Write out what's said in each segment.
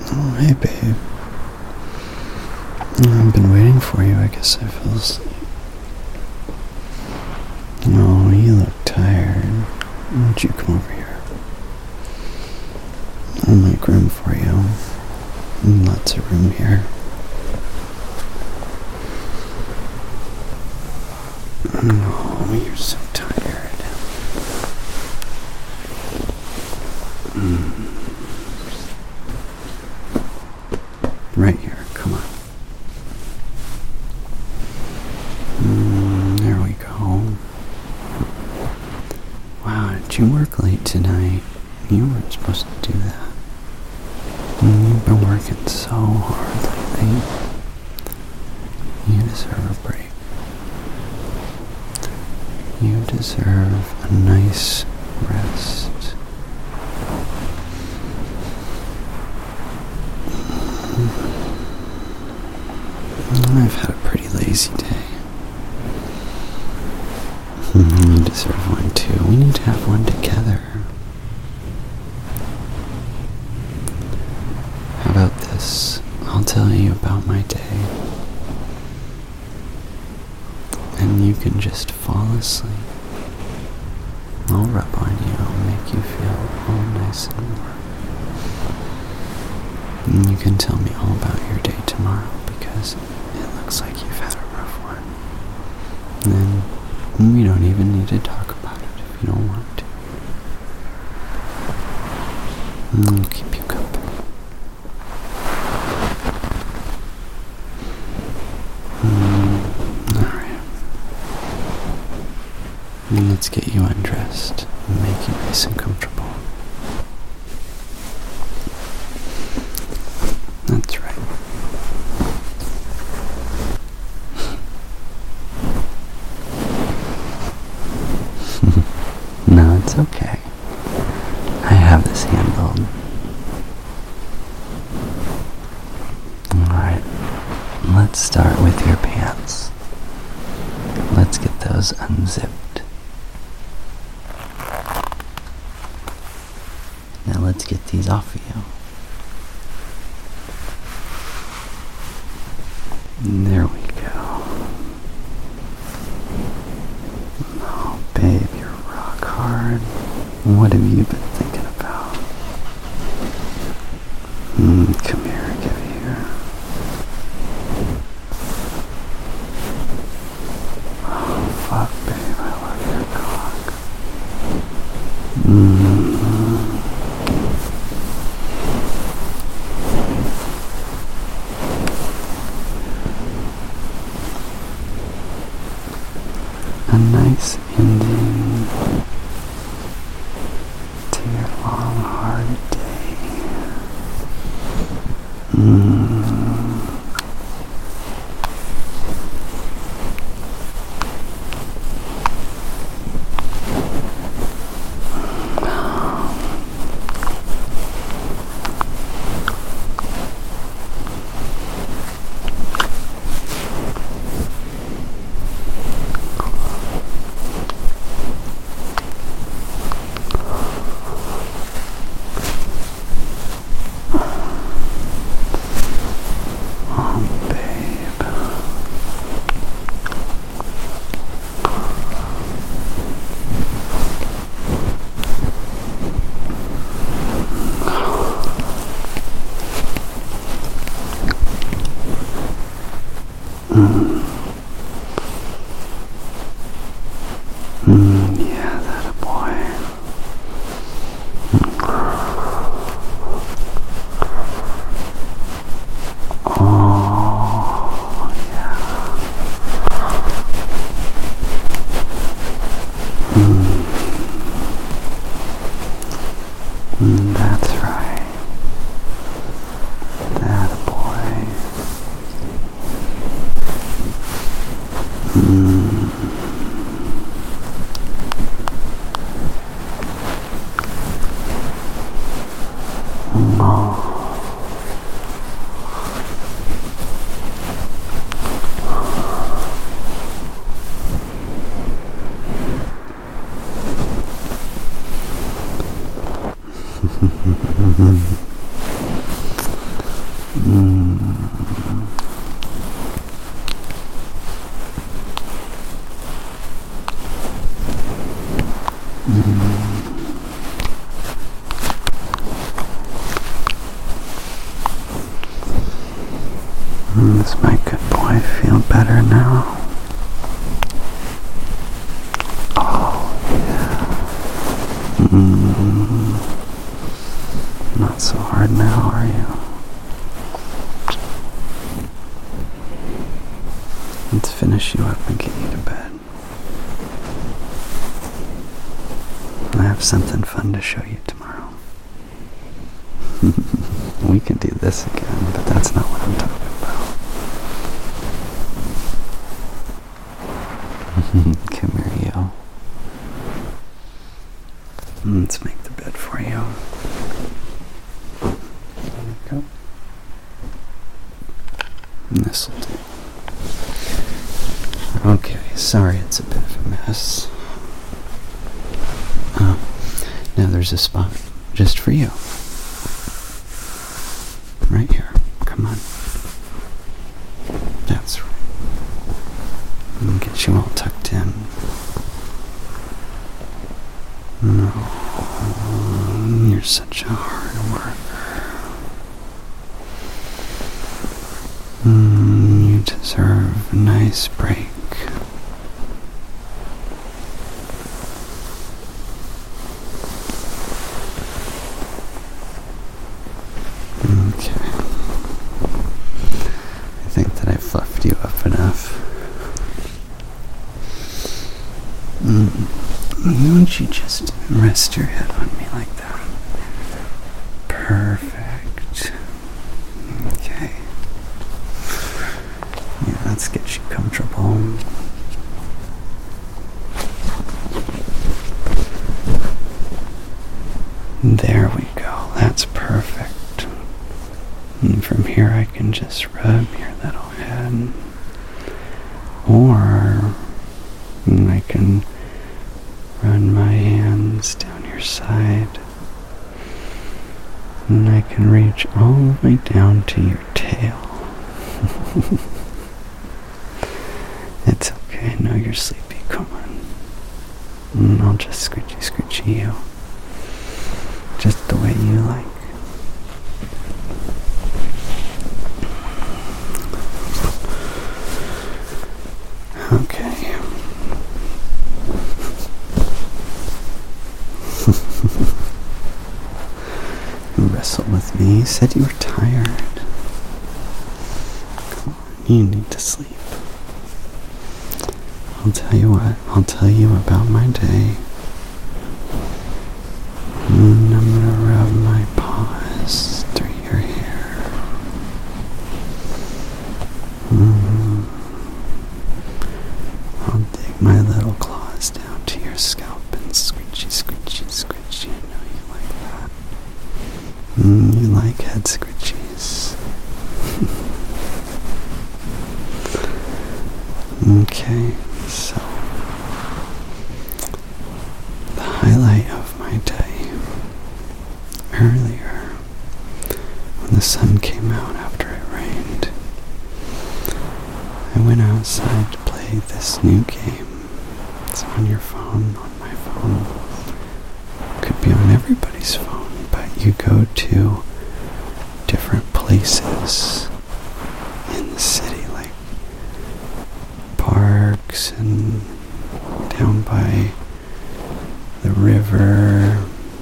Oh, hey, babe. I've been waiting for you. I guess I fell asleep. Oh, you look tired. Why don't you come over here? I'll make room for you. Lots of room here. Oh, you're so tired. Right here, come on. There we go. Wow, did you work late tonight? You weren't supposed to do that. You've been working so hard lately. You deserve a break. You deserve a nice rest. I've had a pretty lazy day. You deserve one too. We need to have one together. How about this? I'll tell you about my day. And you can just fall asleep. I'll rub on you. I'll make you feel all nice and warm. And you can tell me all about your day tomorrow, because it looks like you've had a rough one. And then we don't even need to talk about it if you don't want to. I'll keep you company. Alright. Let's get you undressed and make you nice and comfortable. That's right. No, it's okay. I have this handled. Alright, let's start with your pants. Let's get those unzipped. Now let's get these off of you. There we go. Oh, babe, you're rock hard. What have you been thinking about? Come here, give here. Oh, fuck, babe, I love your cock. A nice ending to your long, hard day. Yeah, that a boy. Oh, yeah. That's right. That a boy. Does my good boy feel better now? Oh, yeah. Not so hard now, are you? Let's finish you up and get you to bed. I have something fun to show you tomorrow. We can do this again, but that's not what I'm talking about. Come here, you. Let's make the bed for you. There we go. And this'll do. Okay, sorry it's a bit of a mess. Now there's a spot just for you. Right here. Come on. That's right. And get you all tucked in. No, you're such a hard worker. You deserve a nice break. Okay. I think that I fluffed you up enough. Won't you just rest your head on me like that? Perfect. Okay. Yeah, let's get you comfortable. There we go. That's perfect. And from here I can just rub your little head. Or I can run my hands down your side. And I can reach all the way down to your tail. It's okay. I know you're sleepy. Come on. And I'll just scritchy you. Just the way you like. Okay. You wrestled with me. You said you were tired. Come on, you need to sleep. I'll tell you what. I'll tell you about my day. And I'm gonna rub my paws through your hair. I'll dig my little claws down to your scalp and scritchy. I know you like that. You like head scritchies. Okay, so the highlight of my day earlier when the sun came out after it rained, I went outside to play this new game. It's on your phone, on my phone. Could be on everybody's phone, but you go to different places in the city, like parks and down by the river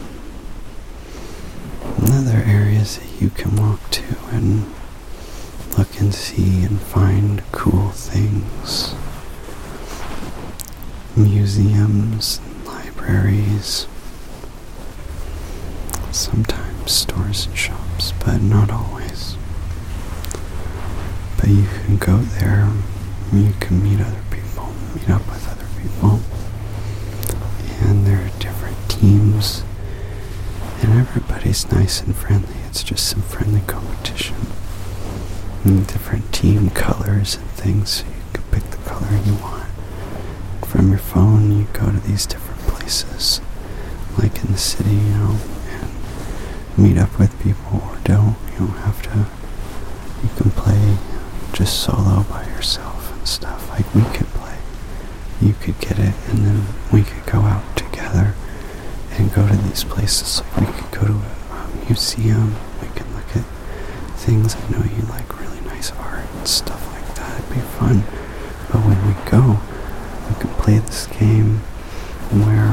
and other areas that you can walk to and look and see and find cool things. Museums and libraries. Sometimes stores and shops, but not always. But you can go there, you can meet other people, meet up with other people. And there are different teams, and everybody's nice and friendly. It's just some friendly competition. And different team colors and things, so you can pick the color you want. From your phone, you go to these different places, like in the city, and meet up with people, or don't. You don't have to you can play just solo by yourself and stuff. Like we could play. You could get it, and then we could go out together and go to these places. Like we could go to a museum. We could look at things. I know you like really nice art and stuff like that. It'd be fun. But when we go, we could play this game where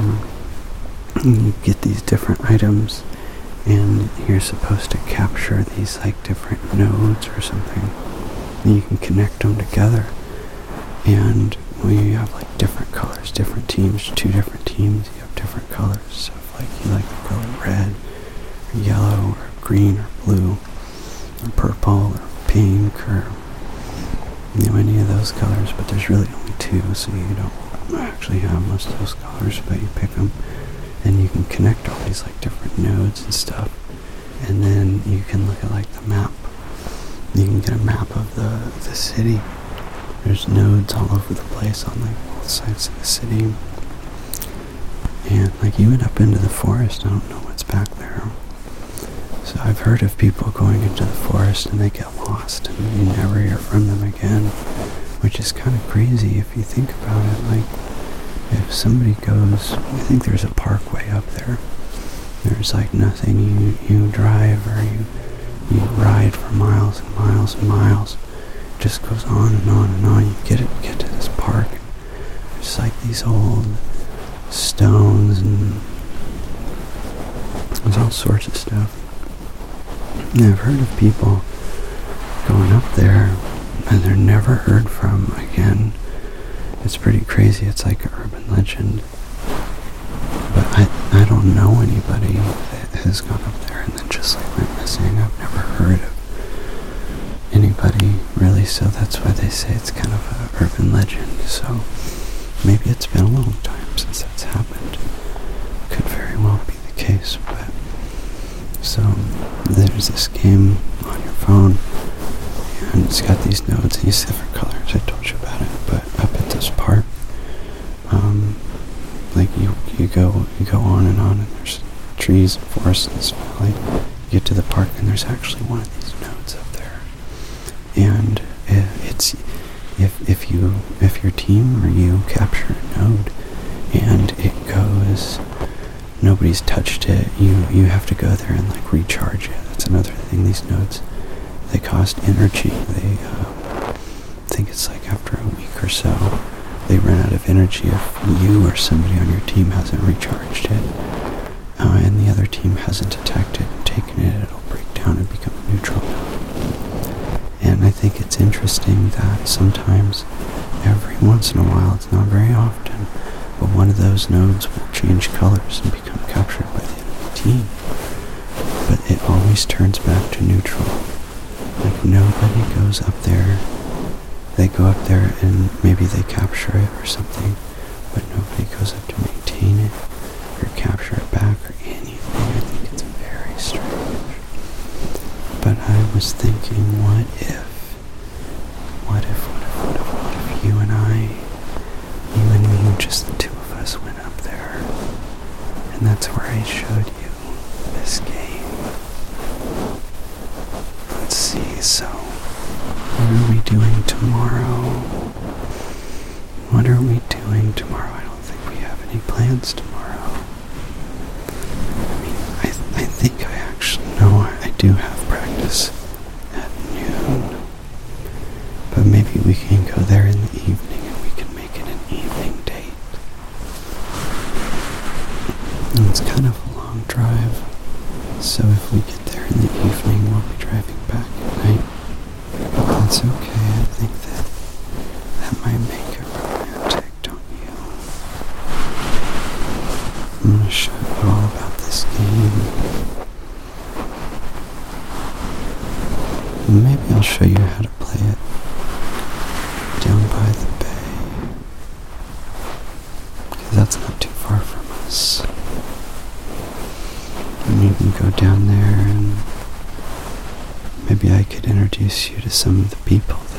you get these different items, and you're supposed to capture these like different nodes or something. And you can connect them together, and you have like different colors, different teams, 2 different teams. You have different colors. So if like you like the color red, or yellow, or green, or blue, or purple, or pink, or any of those colors. But there's really only 2, so you don't actually have most of those colors, but you pick them. And you can connect all these like different nodes and stuff, and then you can look at like the map. You can get a map of the city. There's nodes all over the place on like both sides of the city, and like you went up into the forest. I don't know what's back there. So I've heard of people going into the forest and they get lost and you never hear from them again, which is kind of crazy if you think about it. Like, if somebody goes, I think there's a parkway up there. There's like nothing. You drive or you ride for miles and miles and miles. It just goes on and on and on. You get to this park. There's like these old stones and there's all sorts of stuff. And I've heard of people going up there and they're never heard from again. It's pretty crazy. It's like an urban legend. But I don't know anybody that has gone up there and then just like went missing. I've never heard of anybody really, so that's why they say it's kind of an urban legend. So maybe it's been a long time since that's happened. Could very well be the case. But so there's this game on your phone, and it's got these nodes and these different colors. I told you about it. But up at this park, like you go on, and there's trees and forests in this valley. You get to the park, and there's actually one of these nodes up there. And it's if your team or you capture a node, and it goes, nobody's touched it. You have to go there and like recharge it. That's another thing. These nodes, they cost energy. They think it's like after a week or so, they run out of energy if you or somebody on your team hasn't recharged it, and the other team hasn't attacked it and taken it. It'll break down and become a neutral node. And I think it's interesting that sometimes, every once in a while, it's not very often, but one of those nodes will change colors and become captured by the enemy team. But it always turns back to neutral. Like nobody goes up there. They go up there and maybe they capture it or something, but nobody goes up to maintain it or capture it back or anything. I think it's very strange. But I was thinking, what if you and me, just the 2 of us went up there, and that's where I showed you this game. Let's see, so what are we doing tomorrow? What are we doing tomorrow? I don't think we have any plans tomorrow. I mean, I think I actually know I do have practice at noon. But maybe we can go there in the evening and we can make it an evening date. And it's kind of a long drive, so if we get there in the evening, we'll be driving back at night. But that's okay. I think that might make it romantic, don't you? I'm going to show you all about this game. Maybe I'll show you how to play it down by the bay, because that's not too far from us. And you can go down there, and maybe I could introduce you to some of the people